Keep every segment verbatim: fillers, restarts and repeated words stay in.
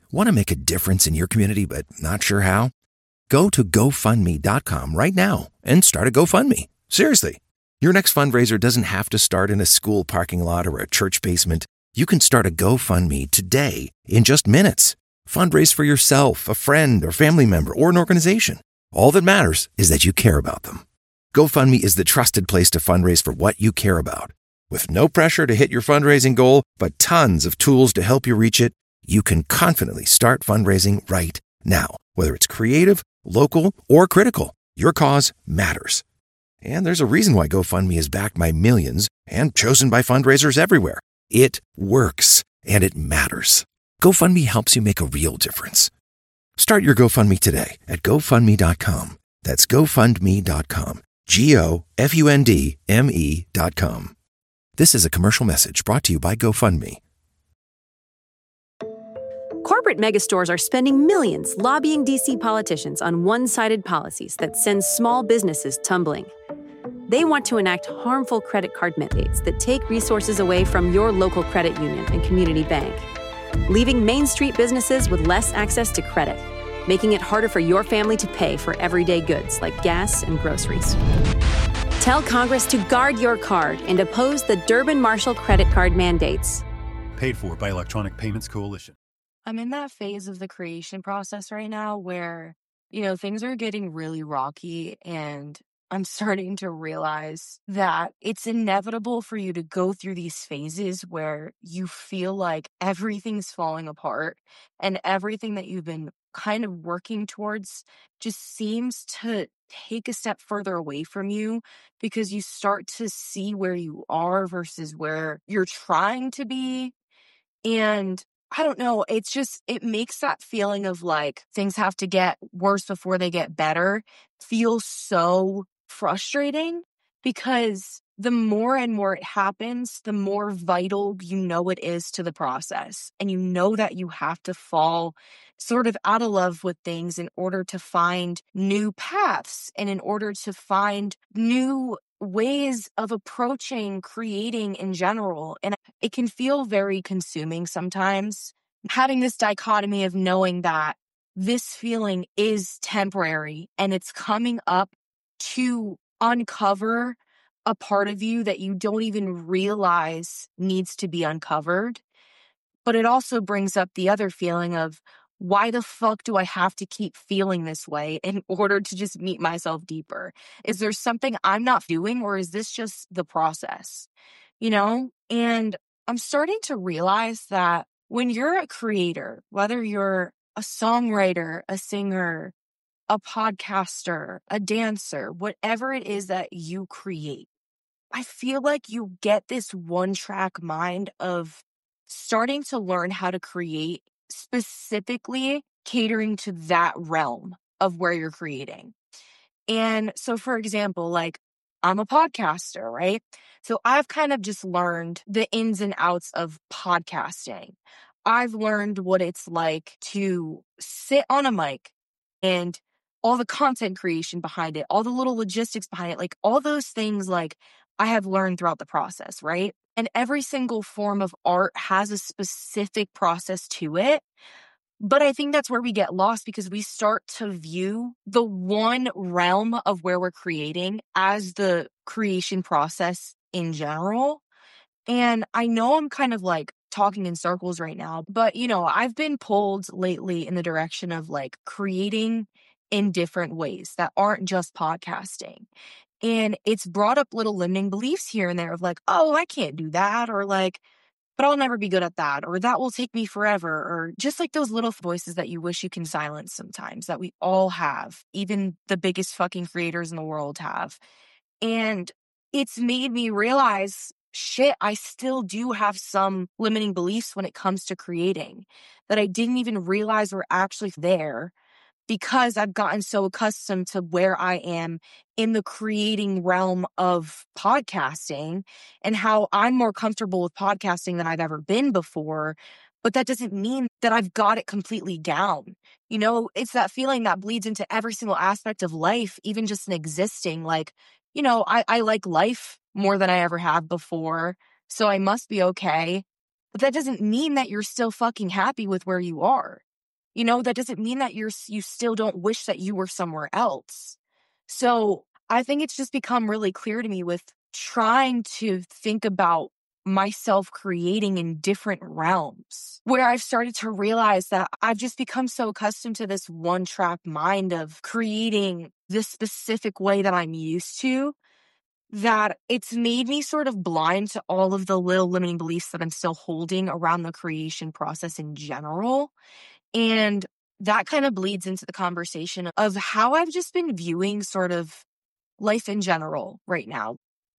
Want to make a difference in your community but not sure how? Go to go fund me dot com right now and start a GoFundMe. Seriously. Your next fundraiser doesn't have to start in a school parking lot or a church basement. You can start a GoFundMe today in just minutes. Fundraise for yourself, a friend, or family member, or an organization. All that matters is that you care about them. GoFundMe is the trusted place to fundraise for what you care about. With no pressure to hit your fundraising goal, but tons of tools to help you reach it, you can confidently start fundraising right now. Whether it's creative, local, or critical, your cause matters. And there's a reason why GoFundMe is backed by millions and chosen by fundraisers everywhere. It works, and it matters. GoFundMe helps you make a real difference. Start your GoFundMe today at go fund me dot com. That's go fund me dot com. G O F U N D M E dot com. This is a commercial message brought to you by GoFundMe. Corporate megastores are spending millions lobbying D C politicians on one-sided policies that send small businesses tumbling. They want to enact harmful credit card mandates that take resources away from your local credit union and community bank, leaving Main Street businesses with less access to credit, making it harder for your family to pay for everyday goods like gas and groceries. Tell Congress to guard your card and oppose the Durbin-Marshall credit card mandates. Paid for by Electronic Payments Coalition. I'm in that phase of the creation process right now where, you know, things are getting really rocky, and I'm starting to realize that it's inevitable for you to go through these phases where you feel like everything's falling apart and everything that you've been kind of working towards just seems to take a step further away from you because you start to see where you are versus where you're trying to be. And I don't know, it's just, it makes that feeling of like things have to get worse before they get better feel so frustrating, because the more and more it happens, the more vital you know it is to the process. And you know that you have to fall sort of out of love with things in order to find new paths and in order to find new ways of approaching creating in general. And it can feel very consuming sometimes, having this dichotomy of knowing that this feeling is temporary and it's coming up to uncover a part of you that you don't even realize needs to be uncovered. But it also brings up the other feeling of, why the fuck do I have to keep feeling this way in order to just meet myself deeper? Is there something I'm not doing, or is this just the process? You know? And I'm starting to realize that when you're a creator, whether you're a songwriter, a singer, a podcaster, a dancer, whatever it is that you create, I feel like you get this one-track mind of starting to learn how to create specifically catering to that realm of where you're creating. And so, for example, like, I'm a podcaster, right? So I've kind of just learned the ins and outs of podcasting. I've learned what it's like to sit on a mic and all the content creation behind it, all the little logistics behind it, like all those things, like I have learned throughout the process, right? And every single form of art has a specific process to it. But I think that's where we get lost, because we start to view the one realm of where we're creating as the creation process in general. And I know I'm kind of like talking in circles right now, but you know, I've been pulled lately in the direction of like creating in different ways that aren't just podcasting. And it's brought up little limiting beliefs here and there of like, oh, I can't do that. Or like, but I'll never be good at that. Or that will take me forever. Or just like those little voices that you wish you can silence sometimes, that we all have. Even the biggest fucking creators in the world have. And it's made me realize, shit, I still do have some limiting beliefs when it comes to creating that I didn't even realize were actually there, because I've gotten so accustomed to where I am in the creating realm of podcasting and how I'm more comfortable with podcasting than I've ever been before. But that doesn't mean that I've got it completely down. You know, it's that feeling that bleeds into every single aspect of life, even just in existing. Like, you know, I, I like life more than I ever have before, so I must be okay. But that doesn't mean that you're still fucking happy with where you are. You know, that doesn't mean that you're you still don't wish that you were somewhere else. So I think it's just become really clear to me with trying to think about myself creating in different realms, where I've started to realize that I've just become so accustomed to this one track mind of creating this specific way that I'm used to, that it's made me sort of blind to all of the little limiting beliefs that I'm still holding around the creation process in general. And that kind of bleeds into the conversation of how I've just been viewing sort of life in general right now.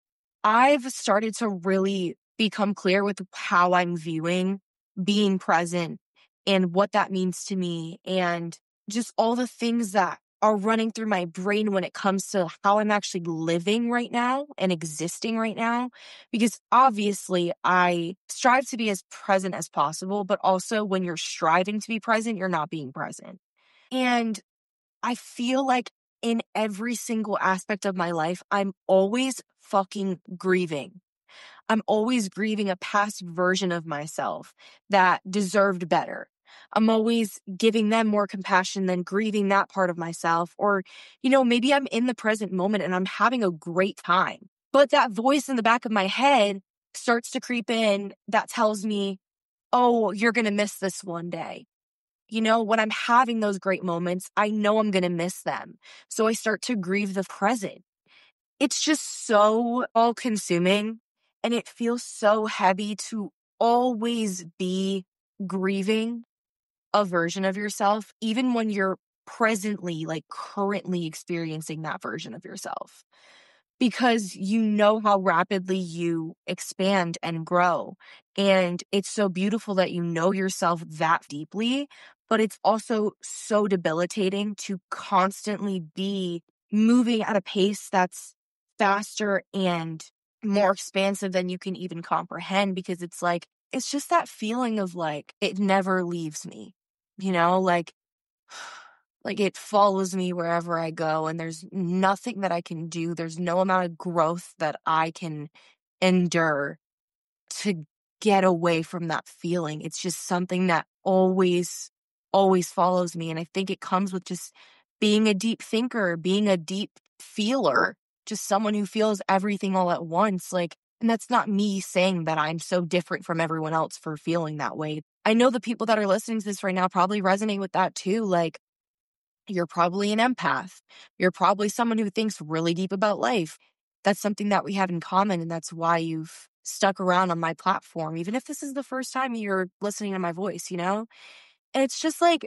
I've started to really become clear with how I'm viewing being present and what that means to me, and just all the things that are running through my brain when it comes to how I'm actually living right now and existing right now. Because obviously I strive to be as present as possible, but also when you're striving to be present, you're not being present. And I feel like in every single aspect of my life, I'm always fucking grieving. I'm always grieving a past version of myself that deserved better. I'm always giving them more compassion than grieving that part of myself. Or, you know, maybe I'm in the present moment and I'm having a great time, but that voice in the back of my head starts to creep in that tells me, oh, you're going to miss this one day. You know, when I'm having those great moments, I know I'm going to miss them. So I start to grieve the present. It's just so all consuming, and it feels so heavy to always be grieving a version of yourself, even when you're presently, like currently experiencing that version of yourself. Because you know how rapidly you expand and grow. And it's so beautiful that you know yourself that deeply, but it's also so debilitating to constantly be moving at a pace that's faster and more expansive than you can even comprehend, because it's like, it's just that feeling of like, it never leaves me, you know, like, like it follows me wherever I go, and there's nothing that I can do. There's no amount of growth that I can endure to get away from that feeling. It's just something that always, always follows me. And I think it comes with just being a deep thinker, being a deep feeler, just someone who feels everything all at once. Like, and that's not me saying that I'm so different from everyone else for feeling that way. I know the people that are listening to this right now probably resonate with that too. Like, you're probably an empath. You're probably someone who thinks really deep about life. That's something that we have in common, and that's why you've stuck around on my platform, even if this is the first time you're listening to my voice, you know? And it's just like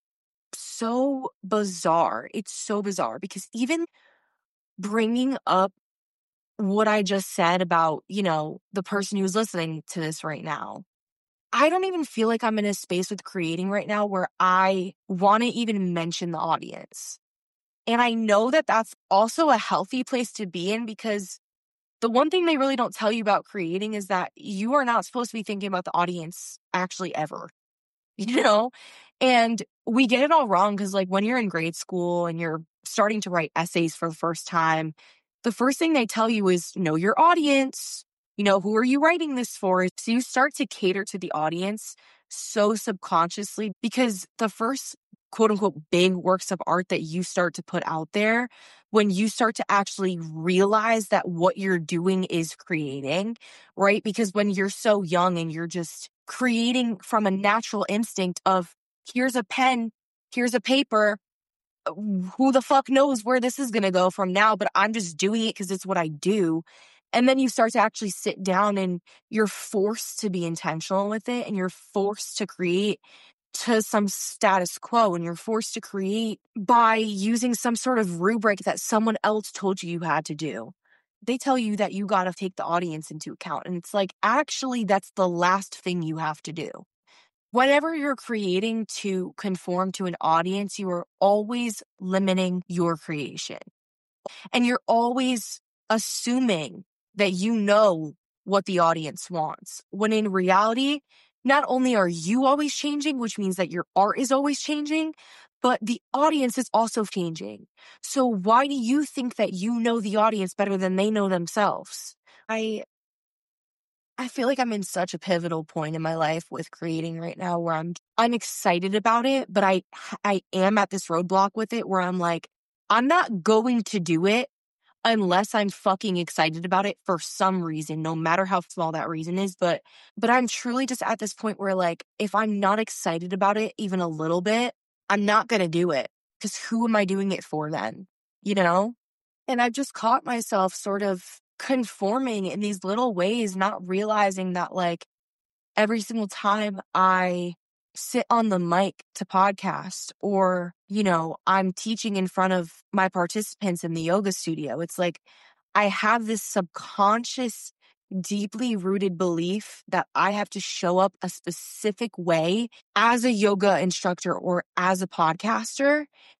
so bizarre. It's so bizarre because even bringing up what I just said about, you know, the person who's listening to this right now, I don't even feel like I'm in a space with creating right now where I want to even mention the audience. And I know that that's also a healthy place to be in, because the one thing they really don't tell you about creating is that you are not supposed to be thinking about the audience actually ever, you know? And we get it all wrong because, like, when you're in grade school and you're starting to write essays for the first time, the first thing they tell you is know your audience. You know, who are you writing this for? So you start to cater to the audience so subconsciously, because the first quote unquote big works of art that you start to put out there, when you start to actually realize that what you're doing is creating, right? Because when you're so young and you're just creating from a natural instinct of here's a pen, here's a paper, who the fuck knows where this is going to go from now, but I'm just doing it because it's what I do. And then you start to actually sit down and you're forced to be intentional with it, and you're forced to create to some status quo, and you're forced to create by using some sort of rubric that someone else told you you had to do. They tell you that you got to take the audience into account. And it's like, actually, that's the last thing you have to do. Whenever you're creating to conform to an audience, you are always limiting your creation. And you're always assuming that you know what the audience wants. When in reality, not only are you always changing, which means that your art is always changing, but the audience is also changing. So why do you think that you know the audience better than they know themselves? I I feel like I'm in such a pivotal point in my life with creating right now where I'm I'm excited about it, but I I am at this roadblock with it where I'm like, I'm not going to do it unless I'm fucking excited about it for some reason, no matter how small that reason is. But but I'm truly just at this point where, like, if I'm not excited about it even a little bit, I'm not gonna do it. Because who am I doing it for then? You know? And I've just caught myself sort of conforming in these little ways, not realizing that, like, every single time I sit on the mic to podcast or, you know, I'm teaching in front of my participants in the yoga studio, it's like I have this subconscious, deeply rooted belief that I have to show up a specific way as a yoga instructor or as a podcaster.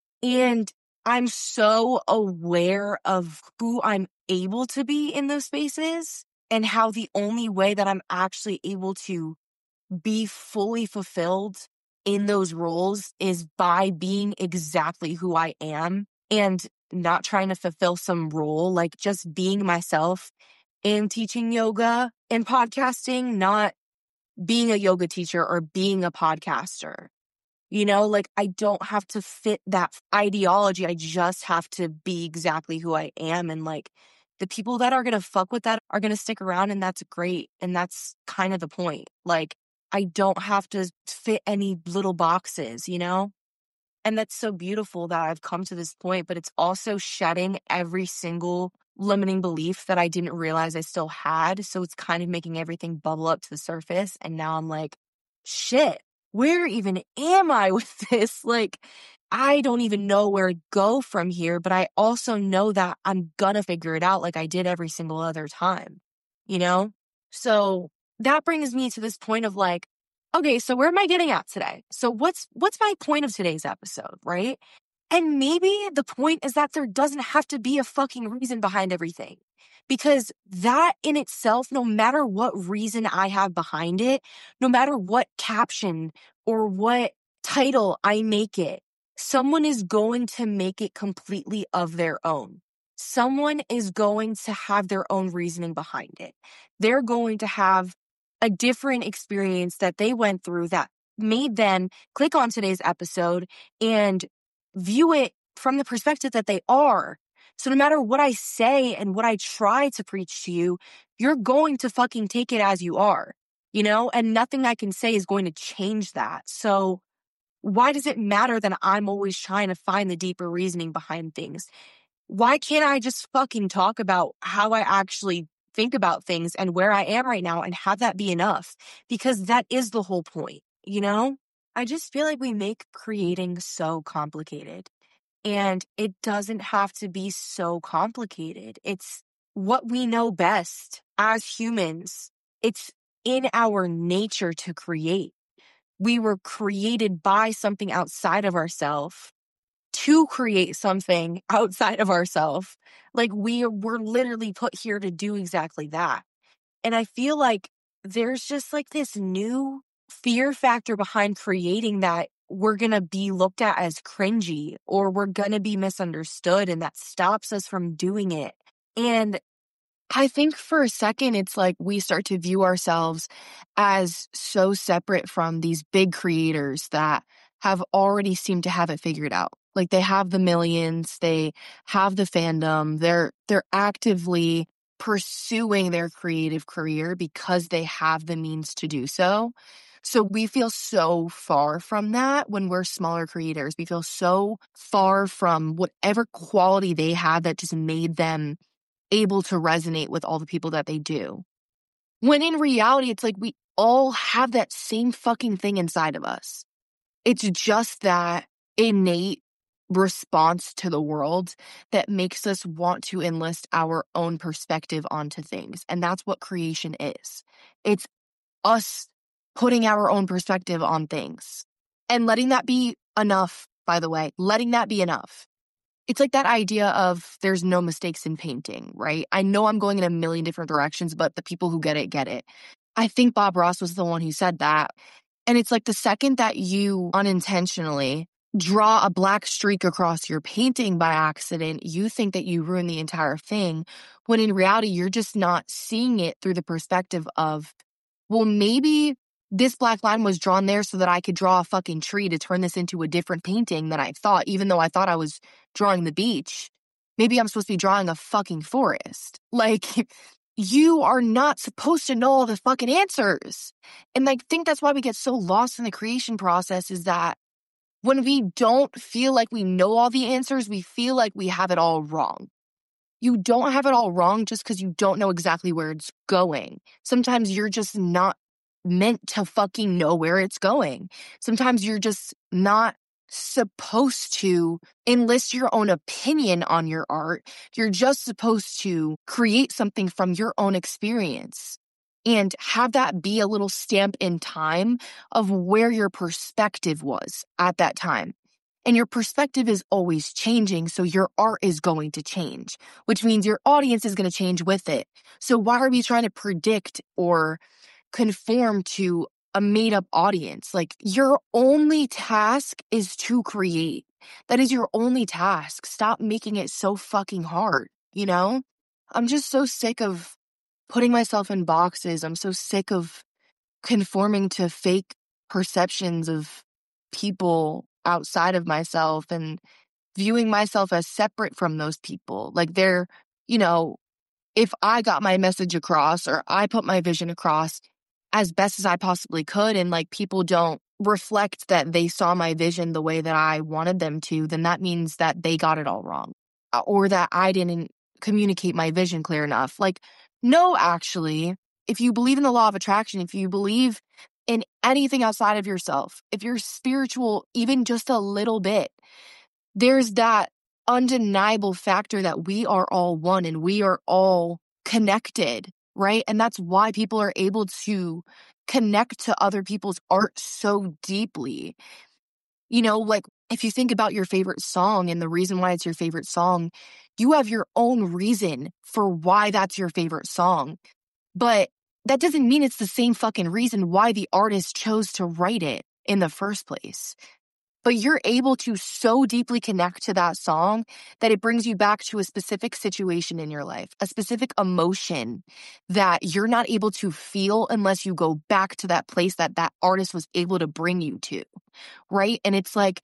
And I'm so aware of who I'm able to be in those spaces and how the only way that I'm actually able to be fully fulfilled in those roles is by being exactly who I am and not trying to fulfill some role, like just being myself in teaching yoga and podcasting, not being a yoga teacher or being a podcaster. You know, like I don't have to fit that ideology. I just have to be exactly who I am. And like the people that are going to fuck with that are going to stick around, and that's great. And that's kind of the point. Like I don't have to fit any little boxes, you know? And that's so beautiful that I've come to this point, but it's also shedding every single limiting belief that I didn't realize I still had. So it's kind of making everything bubble up to the surface. And now I'm like, shit, where even am I with this? Like, I don't even know where to go from here, but I also know that I'm gonna figure it out like I did every single other time, you know? So that brings me to this point of like, okay, so where am I getting at today? So what's what's my point of today's episode, right? And maybe the point is that there doesn't have to be a fucking reason behind everything. Because that in itself, no matter what reason I have behind it, no matter what caption or what title I make it, someone is going to make it completely of their own. Someone is going to have their own reasoning behind it. They're going to have a different experience that they went through that made them click on today's episode and view it from the perspective that they are. So no matter what I say and what I try to preach to you, you're going to fucking take it as you are, you know, and nothing I can say is going to change that. So why does it matter that I'm always trying to find the deeper reasoning behind things? Why can't I just fucking talk about how I actually think about things and where I am right now and have that be enough? Because that is the whole point, you know? I just feel like we make creating so complicated, and it doesn't have to be so complicated. It's what we know best as humans. It's in our nature to create. We were created by something outside of ourselves to create something outside of ourselves. Like we were literally put here to do exactly that. And I feel like there's just like this new fear factor behind creating that we're going to be looked at as cringy or we're going to be misunderstood, and that stops us from doing it. And I think for a second, it's like we start to view ourselves as so separate from these big creators that have already seemed to have it figured out. Like they have the millions, they have the fandom, they're they're actively pursuing their creative career because they have the means to do so. So we feel so far from that when we're smaller creators. We feel so far from whatever quality they have that just made them able to resonate with all the people that they do. When in reality, it's like we all have that same fucking thing inside of us. It's just that innate response to the world that makes us want to enlist our own perspective onto things. And that's what creation is. It's us putting our own perspective on things and letting that be enough, by the way, letting that be enough. It's like that idea of there's no mistakes in painting, right? I know I'm going in a million different directions, but the people who get it, get it. I think Bob Ross was the one who said that. And it's like the second that you unintentionally draw a black streak across your painting by accident, you think that you ruin the entire thing, when in reality, you're just not seeing it through the perspective of, well, maybe this black line was drawn there so that I could draw a fucking tree to turn this into a different painting than I thought, even though I thought I was drawing the beach. Maybe I'm supposed to be drawing a fucking forest. Like, you are not supposed to know all the fucking answers. And I think that's why we get so lost in the creation process, is that when we don't feel like we know all the answers, we feel like we have it all wrong. You don't have it all wrong just because you don't know exactly where it's going. Sometimes you're just not meant to fucking know where it's going. Sometimes you're just not supposed to enlist your own opinion on your art. You're just supposed to create something from your own experience and have that be a little stamp in time of where your perspective was at that time. And your perspective is always changing, so your art is going to change, which means your audience is going to change with it. So why are we trying to predict or conform to a made-up audience? Like, your only task is to create. That is your only task. Stop making it so fucking hard, you know? I'm just so sick of putting myself in boxes. I'm so sick of conforming to fake perceptions of people outside of myself and viewing myself as separate from those people. Like, they're, you know, if I got my message across or I put my vision across as best as I possibly could, and like people don't reflect that they saw my vision the way that I wanted them to, then that means that they got it all wrong, or that I didn't communicate my vision clear enough. Like, no, actually, if you believe in the law of attraction, if you believe in anything outside of yourself, if you're spiritual even just a little bit, there's that undeniable factor that we are all one and we are all connected, right? And that's why people are able to connect to other people's art so deeply. You know, like, if you think about your favorite song and the reason why it's your favorite song, you have your own reason for why that's your favorite song. But that doesn't mean it's the same fucking reason why the artist chose to write it in the first place. But you're able to so deeply connect to that song that it brings you back to a specific situation in your life, a specific emotion that you're not able to feel unless you go back to that place that that artist was able to bring you to, right? And it's like,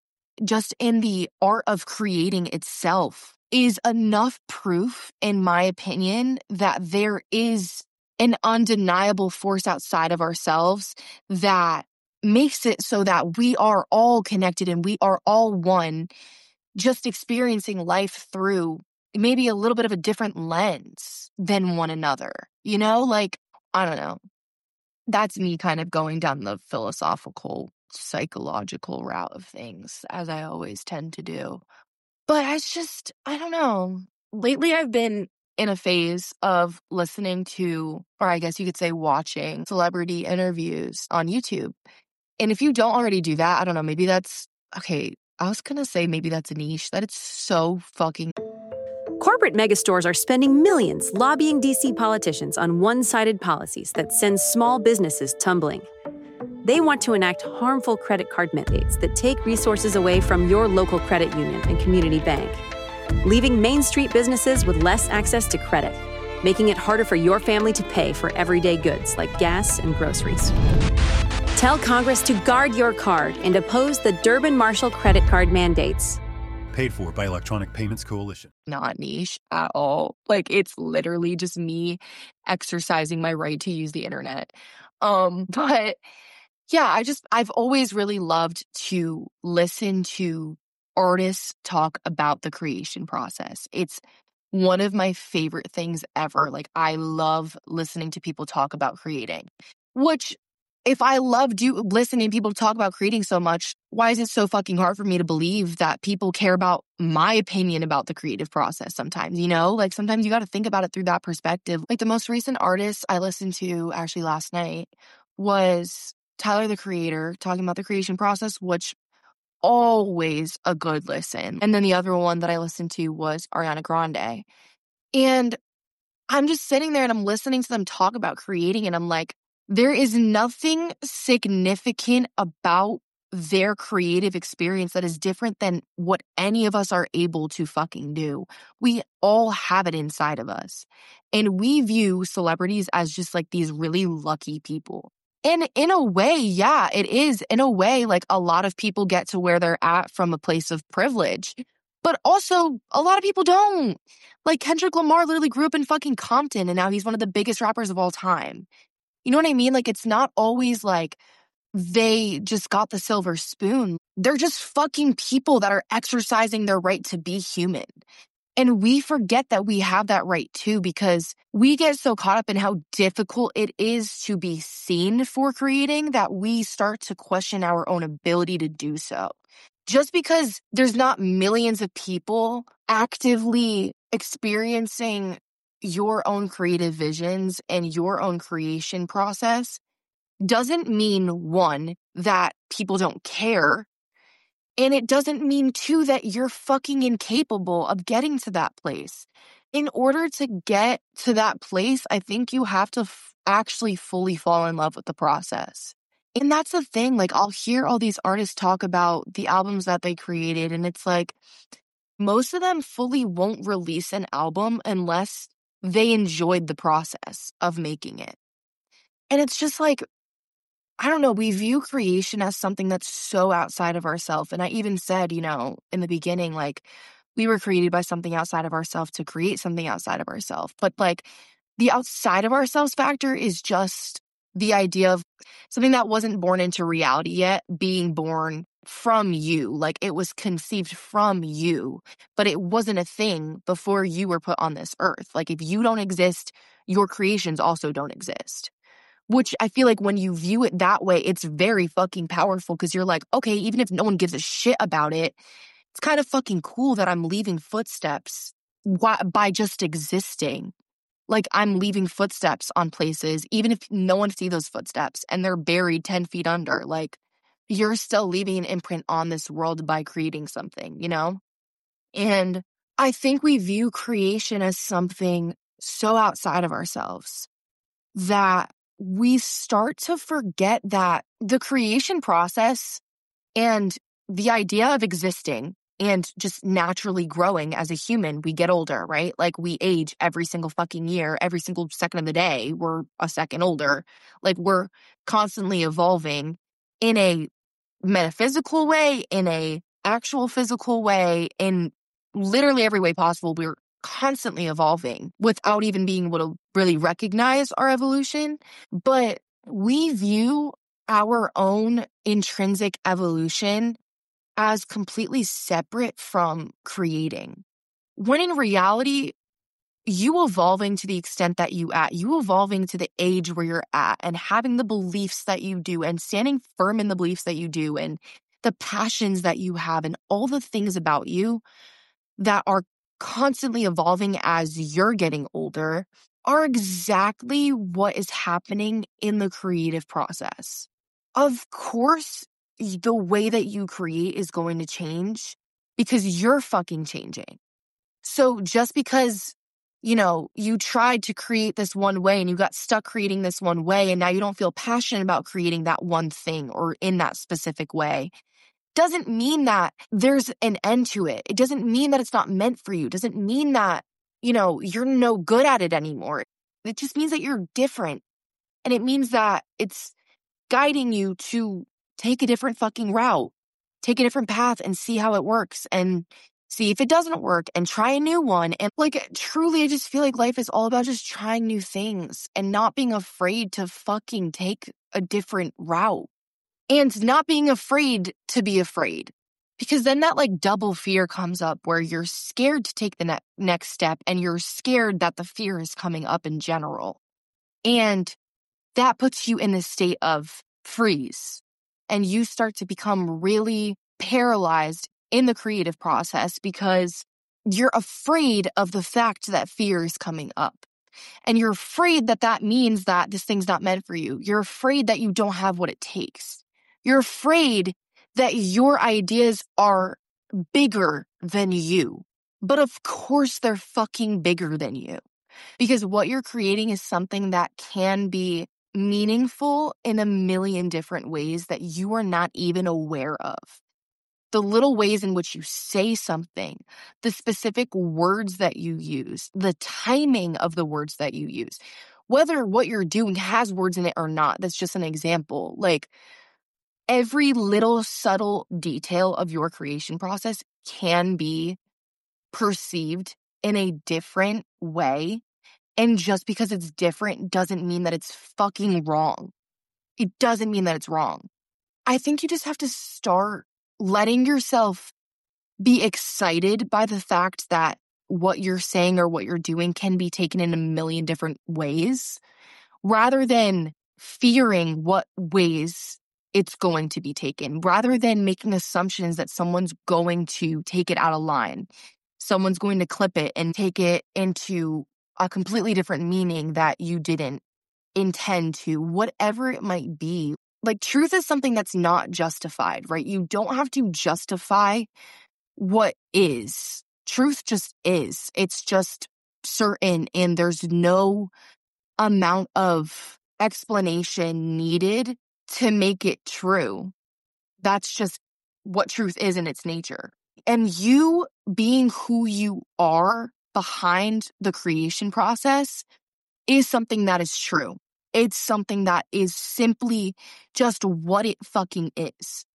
just in the art of creating itself is enough proof, in my opinion, that there is an undeniable force outside of ourselves that makes it so that we are all connected and we are all one, just experiencing life through maybe a little bit of a different lens than one another. You know, like, I don't know. That's me kind of going down the philosophical, psychological route of things, as I always tend to do. But it's just, I don't know. Lately, I've been in a phase of listening to, or I guess you could say watching, celebrity interviews on YouTube. And if you don't already do that, I don't know, maybe that's, okay, I was going to say maybe that's a niche. That it's so fucking... Corporate megastores are spending millions lobbying D C politicians on one-sided policies that send small businesses tumbling. They want to enact harmful credit card mandates that take resources away from your local credit union and community bank, leaving Main Street businesses with less access to credit, making it harder for your family to pay for everyday goods like gas and groceries. Tell Congress to guard your card and oppose the Durbin-Marshall credit card mandates. Paid for by Electronic Payments Coalition. Not niche at all. Like, it's literally just me exercising my right to use the internet. Um, but yeah, I just, I've always really loved to listen to artists talk about the creation process. It's one of my favorite things ever. Like, I love listening to people talk about creating, which, if I love do, listening to people talk about creating so much, why is it so fucking hard for me to believe that people care about my opinion about the creative process sometimes, you know? Like, sometimes you got to think about it through that perspective. Like, the most recent artist I listened to actually last night was Tyler, the Creator, talking about the creation process, which always a good listen. And then the other one that I listened to was Ariana Grande. And I'm just sitting there and I'm listening to them talk about creating, and I'm like, there is nothing significant about their creative experience that is different than what any of us are able to fucking do. We all have it inside of us. And we view celebrities as just like these really lucky people. And in a way, yeah, it is. In a way, like a lot of people get to where they're at from a place of privilege. But also, a lot of people don't. Like Kendrick Lamar literally grew up in fucking Compton and now he's one of the biggest rappers of all time. You know what I mean? Like it's not always like they just got the silver spoon. They're just fucking people that are exercising their right to be human. And we forget that we have that right too, because we get so caught up in how difficult it is to be seen for creating that we start to question our own ability to do so. Just because there's not millions of people actively experiencing your own creative visions and your own creation process doesn't mean, one, that people don't care. And it doesn't mean, two, that you're fucking incapable of getting to that place. In order to get to that place, I think you have to f- actually fully fall in love with the process. And that's the thing. Like, I'll hear all these artists talk about the albums that they created, and it's like, most of them fully won't release an album unless they enjoyed the process of making it. And it's just like, I don't know, we view creation as something that's so outside of ourselves. And I even said, you know, in the beginning, like, we were created by something outside of ourselves to create something outside of ourselves. But like, the outside of ourselves factor is just the idea of something that wasn't born into reality yet being born from you. Like, it was conceived from you, but it wasn't a thing before you were put on this earth. Like, if you don't exist, your creations also don't exist. Which I feel like when you view it that way, it's very fucking powerful, because you're like, okay, even if no one gives a shit about it, it's kind of fucking cool that I'm leaving footsteps by just existing. Like, I'm leaving footsteps on places, even if no one sees those footsteps and they're buried ten feet under. Like, you're still leaving an imprint on this world by creating something, you know? And I think we view creation as something so outside of ourselves that we start to forget that the creation process and the idea of existing and just naturally growing as a human, we get older, right? Like, we age every single fucking year, every single second of the day, we're a second older. Like, we're constantly evolving in a metaphysical way, in a actual physical way, in literally every way possible. We're constantly evolving without even being able to really recognize our evolution. But we view our own intrinsic evolution as completely separate from creating. When in reality, you evolving to the extent that you at, you evolving to the age where you're at and having the beliefs that you do and standing firm in the beliefs that you do and the passions that you have and all the things about you that are constantly evolving as you're getting older are exactly what is happening in the creative process. Of course, the way that you create is going to change because you're fucking changing. So just because, you know, you tried to create this one way and you got stuck creating this one way and now you don't feel passionate about creating that one thing or in that specific way, doesn't mean that there's an end to it. It doesn't mean that it's not meant for you. It doesn't mean that, you know, you're no good at it anymore. It just means that you're different. And it means that it's guiding you to take a different fucking route, take a different path and see how it works and see if it doesn't work and try a new one. And like, truly, I just feel like life is all about just trying new things and not being afraid to fucking take a different route. And not being afraid to be afraid. Because then that like double fear comes up where you're scared to take the ne- next step and you're scared that the fear is coming up in general. And that puts you in a state of freeze. And you start to become really paralyzed in the creative process because you're afraid of the fact that fear is coming up. And you're afraid that that means that this thing's not meant for you. You're afraid that you don't have what it takes. You're afraid that your ideas are bigger than you. But of course they're fucking bigger than you. Because what you're creating is something that can be meaningful in a million different ways that you are not even aware of. The little ways in which you say something, the specific words that you use, the timing of the words that you use, whether what you're doing has words in it or not. That's just an example. Like, every little subtle detail of your creation process can be perceived in a different way. And just because it's different doesn't mean that it's fucking wrong. It doesn't mean that it's wrong. I think you just have to start letting yourself be excited by the fact that what you're saying or what you're doing can be taken in a million different ways, rather than fearing what ways it's going to be taken, rather than making assumptions that someone's going to take it out of line. Someone's going to clip it and take it into a completely different meaning that you didn't intend to, whatever it might be. Like, truth is something that's not justified, right? You don't have to justify what is. Truth just is. It's just certain, and there's no amount of explanation needed to make it true. That's just what truth is in its nature. And you being who you are behind the creation process is something that is true. It's something that is simply just what it fucking is.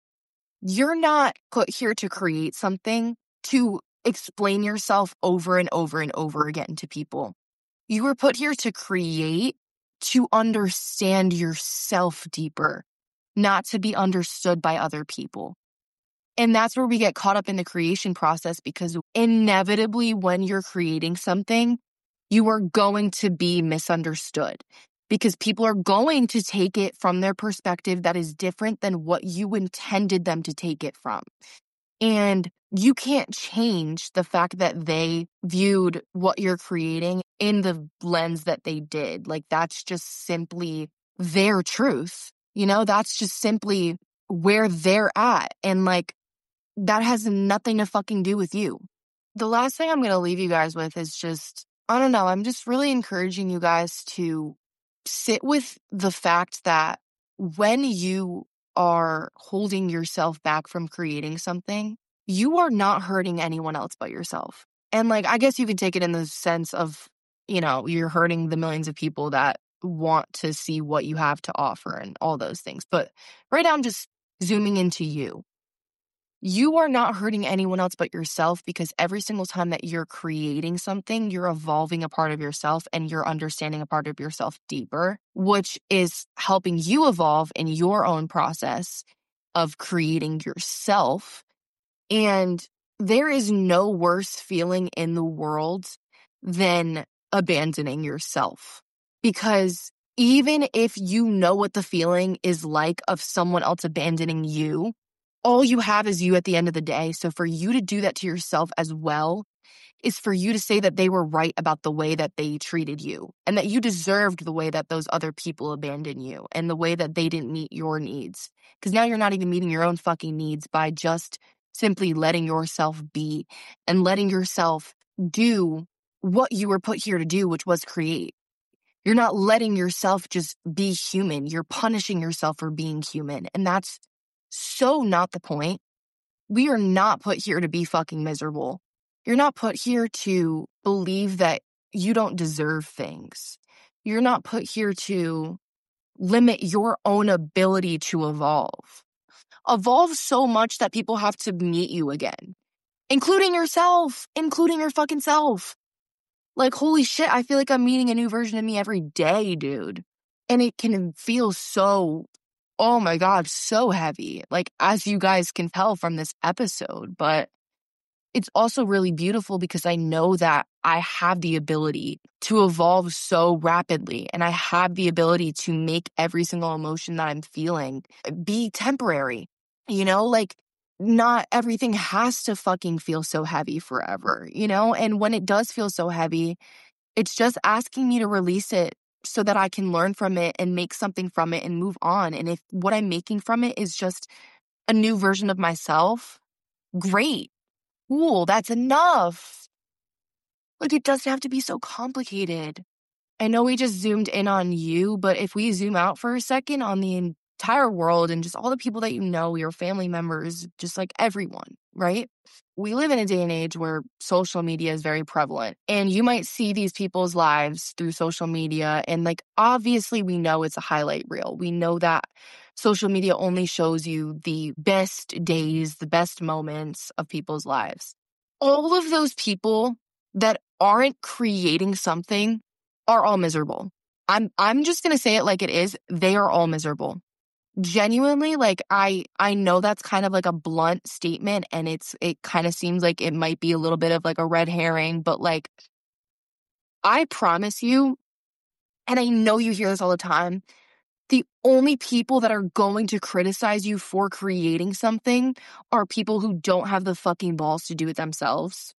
You're not put here to create something to explain yourself over and over and over again to people. You were put here to create, to understand yourself deeper, not to be understood by other people. And that's where we get caught up in the creation process, because inevitably when you're creating something, you are going to be misunderstood, because people are going to take it from their perspective that is different than what you intended them to take it from. And you can't change the fact that they viewed what you're creating in the lens that they did. Like, that's just simply their truth. You know, that's just simply where they're at. And like, that has nothing to fucking do with you. The last thing I'm going to leave you guys with is just, I don't know, I'm just really encouraging you guys to sit with the fact that when you are holding yourself back from creating something, you are not hurting anyone else but yourself. And like, I guess you could take it in the sense of, you know, you're hurting the millions of people that want to see what you have to offer and all those things. But right now I'm just zooming into you. You are not hurting anyone else but yourself, because every single time that you're creating something, you're evolving a part of yourself and you're understanding a part of yourself deeper, which is helping you evolve in your own process of creating yourself. And there is no worse feeling in the world than abandoning yourself. Because even if you know what the feeling is like of someone else abandoning you, all you have is you at the end of the day. So for you to do that to yourself as well is for you to say that they were right about the way that they treated you, and that you deserved the way that those other people abandoned you and the way that they didn't meet your needs. Because now you're not even meeting your own fucking needs by just simply letting yourself be and letting yourself do what you were put here to do, which was create. You're not letting yourself just be human. You're punishing yourself for being human. And that's so not the point. We are not put here to be fucking miserable. You're not put here to believe that you don't deserve things. You're not put here to limit your own ability to evolve. Evolve so much that people have to meet you again, including yourself, including your fucking self. Like, holy shit, I feel like I'm meeting a new version of me every day, dude. And it can feel so, oh my God, so heavy, like, as you guys can tell from this episode. But it's also really beautiful because I know that I have the ability to evolve so rapidly, and I have the ability to make every single emotion that I'm feeling be temporary. You know, like, not everything has to fucking feel so heavy forever, you know? And when it does feel so heavy, it's just asking me to release it so that I can learn from it and make something from it and move on. And if what I'm making from it is just a new version of myself, great, cool, that's enough. Like, it doesn't have to be so complicated. I know we just zoomed in on you, but if we zoom out for a second on the entire world and just all the people that you know, your family members, just like everyone, right? We live in a day and age where social media is very prevalent, and you might see these people's lives through social media. And like, obviously we know it's a highlight reel. We know that social media only shows you the best days, the best moments of people's lives. All of those people that aren't creating something are all miserable. I'm I'm just going to say it like it is. They are all miserable. Genuinely, like I I know that's kind of like a blunt statement, and it's it kind of seems like it might be a little bit of like a red herring, but like I promise you, and I know you hear this all the time, the only people that are going to criticize you for creating something are people who don't have the fucking balls to do it themselves.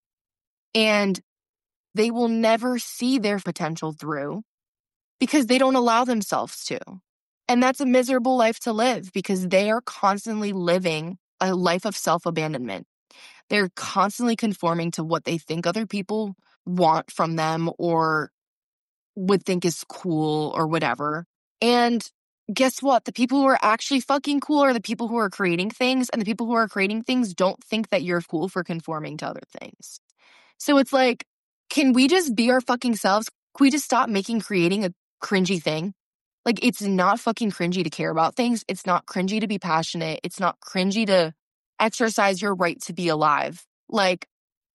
And they will never see their potential through because they don't allow themselves to. And that's a miserable life to live because they are constantly living a life of self-abandonment. They're constantly conforming to what they think other people want from them or would think is cool or whatever. And guess what? The people who are actually fucking cool are the people who are creating things, and the people who are creating things don't think that you're cool for conforming to other things. So it's like, can we just be our fucking selves? Can we just stop making creating a cringy thing? Like, it's not fucking cringy to care about things. It's not cringy to be passionate. It's not cringy to exercise your right to be alive. Like,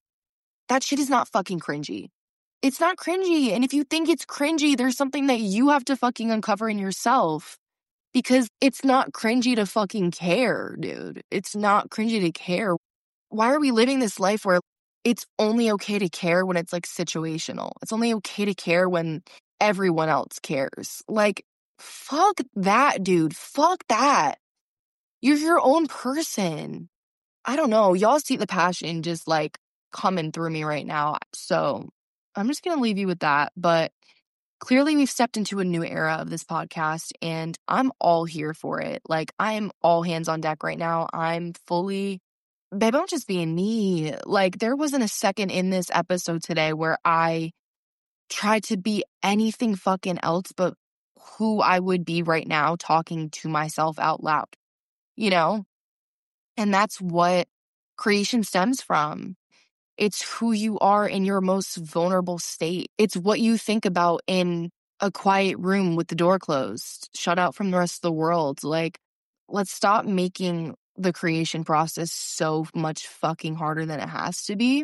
that shit is not fucking cringy. It's not cringy. And if you think it's cringy, there's something that you have to fucking uncover in yourself. Because it's not cringy to fucking care, dude. It's not cringy to care. Why are we living this life where it's only okay to care when it's like situational? It's only okay to care when everyone else cares. Like, fuck that, dude. Fuck that. You're your own person. I don't know. Y'all see the passion just like coming through me right now. So I'm just going to leave you with that. But clearly we've stepped into a new era of this podcast, and I'm all here for it. Like, I am all hands on deck right now. I'm fully, babe, I'm just being me. Like, there wasn't a second in this episode today where I tried to be anything fucking else but who I would be right now talking to myself out loud, you know? And that's what creation stems from. It's who you are in your most vulnerable state. It's what you think about in a quiet room with the door closed, shut out from the rest of the world. Like, let's stop making the creation process so much fucking harder than it has to be.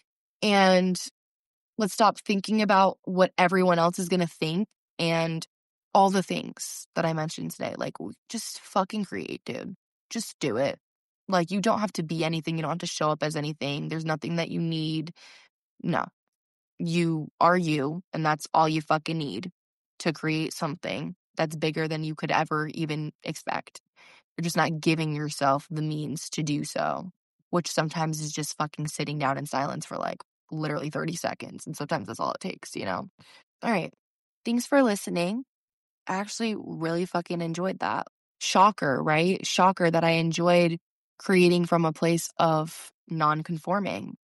And let's stop thinking about what everyone else is going to think and all the things that I mentioned today. Like, just fucking create, dude. Just do it. Like, you don't have to be anything. You don't have to show up as anything. There's nothing that you need. No. You are you, and that's all you fucking need to create something that's bigger than you could ever even expect. You're just not giving yourself the means to do so, which sometimes is just fucking sitting down in silence for like literally thirty seconds. And sometimes that's all it takes, you know? All right. Thanks for listening. I actually really fucking enjoyed that. Shocker, right? Shocker that I enjoyed creating from a place of non-conforming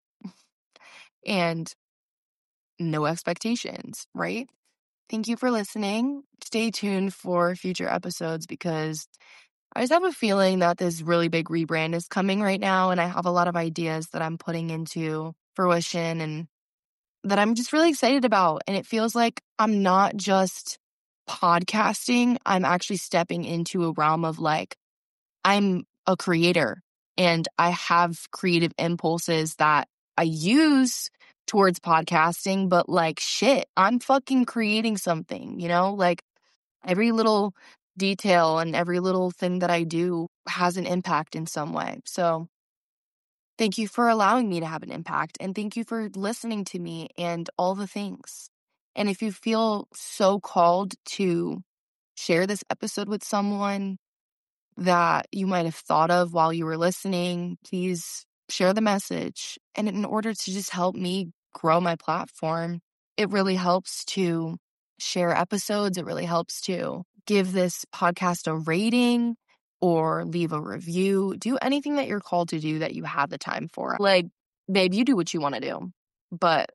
and no expectations, right? Thank you for listening. Stay tuned for future episodes because I just have a feeling that this really big rebrand is coming right now, and I have a lot of ideas that I'm putting into fruition and that I'm just really excited about. And it feels like I'm not just podcasting, I'm actually stepping into a realm of like, I'm a creator and I have creative impulses that I use towards podcasting, but like, shit, I'm fucking creating something, you know? Like, every little detail and every little thing that I do has an impact in some way. So thank you for allowing me to have an impact, and thank you for listening to me and all the things. And if you feel so called to share this episode with someone that you might have thought of while you were listening, please share the message. And in order to just help me grow my platform, it really helps to share episodes. It really helps to give this podcast a rating or leave a review. Do anything that you're called to do that you have the time for. Like, babe, you do what you want to do. But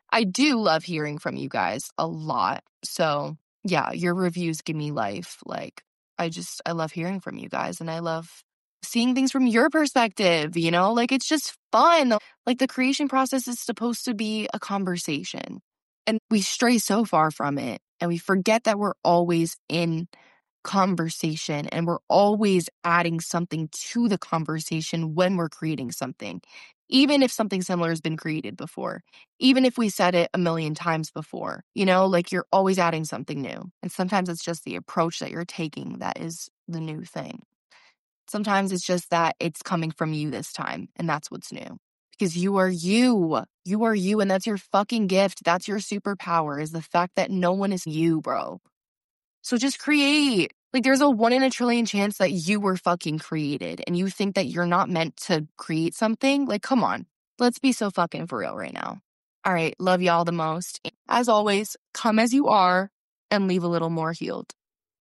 I do love hearing from you guys a lot. So yeah, your reviews give me life. Like, I just, I love hearing from you guys, and I love seeing things from your perspective, you know? Like, it's just fun. Like, the creation process is supposed to be a conversation, and we stray so far from it, and we forget that we're always in conversation, and we're always adding something to the conversation when we're creating something. Even if something similar has been created before, even if we said it a million times before, you know, like, you're always adding something new. And sometimes it's just the approach that you're taking that is the new thing. Sometimes it's just that it's coming from you this time, and that's what's new. Because you are you. You are you, and that's your fucking gift. That's your superpower, is the fact that no one is you, bro. So just create. Like, there's a one in a trillion chance that you were fucking created, and you think that you're not meant to create something? Like, come on. Let's be so fucking for real right now. All right, love y'all the most. As always, come as you are and leave a little more healed.